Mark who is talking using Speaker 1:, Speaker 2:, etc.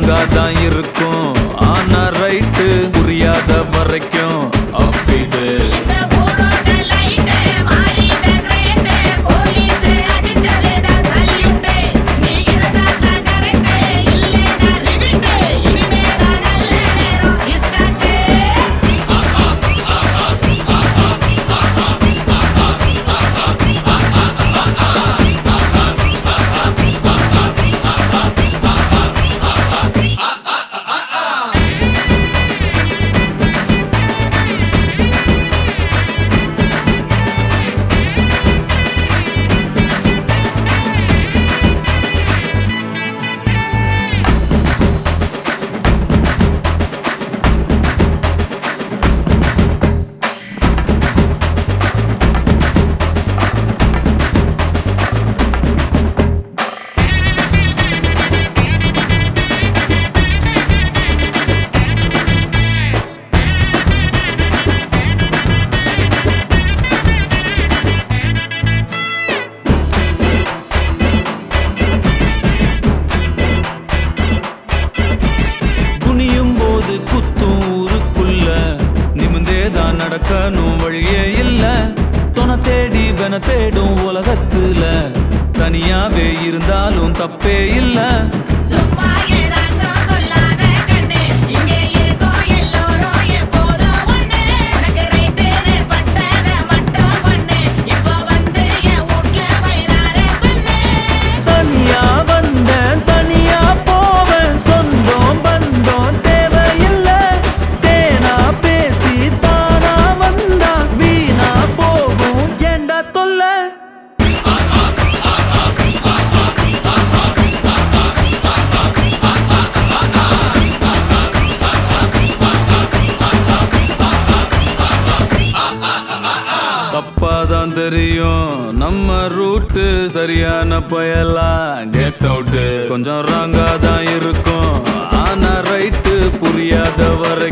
Speaker 1: ராங்காதான் இருக்கும். ஆனா ரைட்டு புரியாத வரைக்கும் அப்பிடு. நடக்கணும் வழியே இல்ல. தொன தேடி வென தேடும் உலகத்துல தனியாவே இருந்தாலும் தப்பே இல்ல. தனியா வந்தேன் தனியா போவேன், சொந்தம் பந்தம் தேவையில்ல. தேனா பேசி தானா வந்தா வீணா போகும் ஏண்டா தொல்ல. தப்பாதான் தெரியும் நம்ம ரூட்டு, சரியான பயலா கெட் அவுட். கொஞ்சம் ராங்காதான் இருக்கும் ஆனா ரைட்டு புரியாத வரை